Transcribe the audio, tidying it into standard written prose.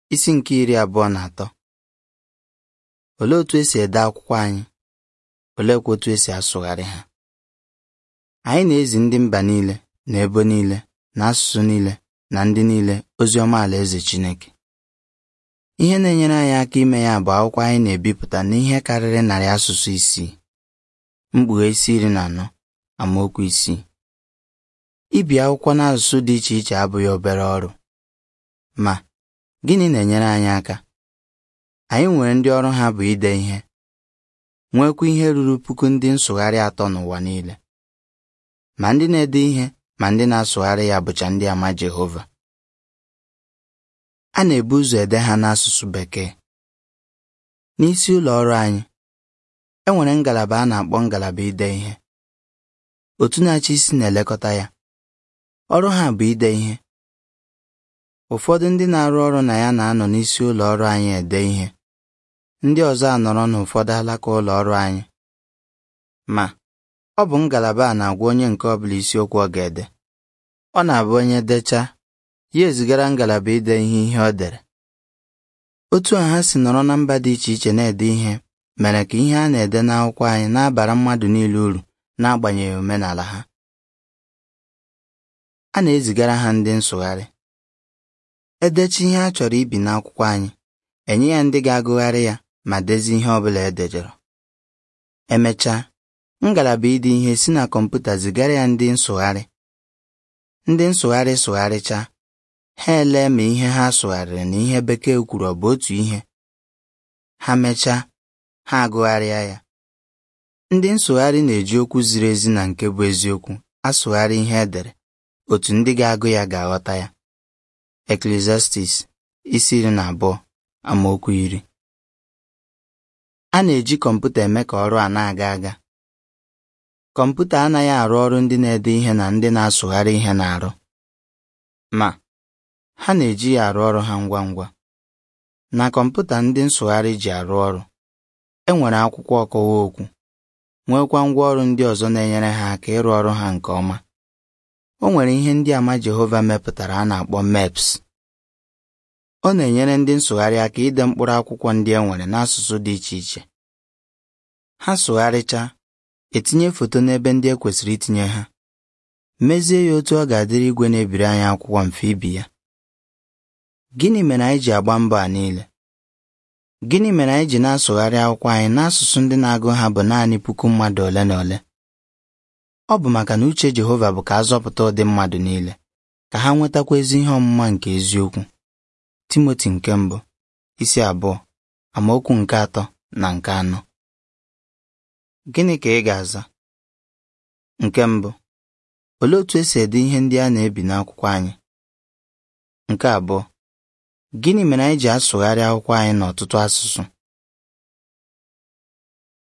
Isi nke 23. Olee otu esi ede akwụkwọ anyị? Oleekwa otu esi asụgharị ha? Anyị na-ezi ndị mba niile, na ebo niile, na asụsụ niile, na ndị niile ozi ọma Alaeze Chineke. Ihe na-enyere anyị aka ime ya bụ akwụkwọ anyị na-ebipụta n'ihe karịrị 100 asụsụ 6. Mkpughe isi 14, amaokwu 6. Ibi akwụkwọ n'asụsụ dị iche iche abụghị obere ọrụ. Ma gịnị na-enyere anyị aka? Anyị nwere ndị ọrụ ha bụ ide ihe, nwekwa ihe ruru 1,000 ndị nsụgharị 3 n'ụwa niile. Ma ndị na-ede ihe ma ndị na-asụgharị ya bụcha ndị ama Jehova. A na-ebu ụzọ ede ha n'asụsụ Bekee. N'isi ụlọ ọrụ anyị, e nwere ngalaba a na-akpọ ngalaba ide ihe. Otu na-achị isi na-elekọta ya. Ọrụ ha bụ ide ihe. Ụfọdụ ndị na-arụ ọrụ na ya na-anọ n'isi ụlọ ọrụ anyị ede ihe. Ndị ọzọ anọrọ n'ụfọdụ alaka ụlọ ọrụ anyị. Ma ọ bụ ngalaba a na-agwa onye nke ọbụla isiokwu ọ ga-ede. Ọ na-abụ onye dechaa, ya ezigara ngalaba ide ihe ọ dere. Otu a ha si nọrọ na mba dị iche iche na-ede ihe mere ka ihe a na-ede n'akwụkwọ anyị na-abara mmadụ niile uru n'agbanyeghị omenala ha. A na-ezigara ha ndị nsụgharị. Edechi ihe a chọrọ ibi n'akwụkwọ anyị, enye ya ndị ga-agụgharị ya ma dezie ihe ọbụla edejọrọ. Emechaa, ngalaba ide ihe si na kọmputa zigara ya ndị nsụgharị. Ndị nsụgharị sụgharịcha, ha elee ma ihe ha sụgharịrị na ihe Bekee kwuru ọ bụ otu ihe. Ha mechaa, ha agụgharịa ya. Ndị nsụgharị na-eji okwu ziri ezi na nke bụ eziokwu asụgharị ihe edere, otu ndị ga-agụ ya ga-aghọta ya. Ecclesiastes isi 12, amaokwu 10. A na-eji kọmputa eme ka ọrụ a na-aga aga. Kọmputa anaghị arụ ọrụ ndị na-ede ihe na ndị na-asụgharị ihe na-arụ. Ma ha na-eji ya arụ ọrụ ha ngwa ngwa. Na kọmputa ndị nsụgharị ji arụ ọrụ, e nwere akwụkwọ ọkọwa okwu, nwekwa ngwaọrụ ndị ọzọ na-enyere ha aka ịrụ ọrụ ha nke ọma. O nwere ihe ndị ama Jehova mepụtara a na-akpọ MEPS. Ọ na-enyere ndị nsụgharị aka ide mkpụrụ akwụkwọ ndị e nwere n'asụsụ dị iche iche. Ha sụgharịcha, etinye foto n'ebe ndị e kwesịrị itinye ha. Mezie ya otu ọ ga-adịrị igwe na-ebiri anyị akwụkwọ mfe ibi ya. Gịnị mere anyị ji agba mbọ a niile? Gịnị mere anyị ji na-asụgharị akwụkwọ anyị n'asụsụ ndị na-agụ ha bụ naanị 1,000 mmadụ ole na ole? Ọ bụ maka na uche Jehova bụ ka a zọpụta ụdị mmadụ niile, ka ha nwetakwa ezi ihe ọmụma nke eziokwu. Timoti nke 1, isi 2, amaokwu nke 3 na nke 4. Gịnị ka ị ga-aza? Nke 1, olee otu esi ede ihe ndị a na-ebi n'akwụkwọ anyị? Nke 2, gịnị mere anyị ji asụgharị akwụkwọ anyị n'ọtụtụ asụsụ?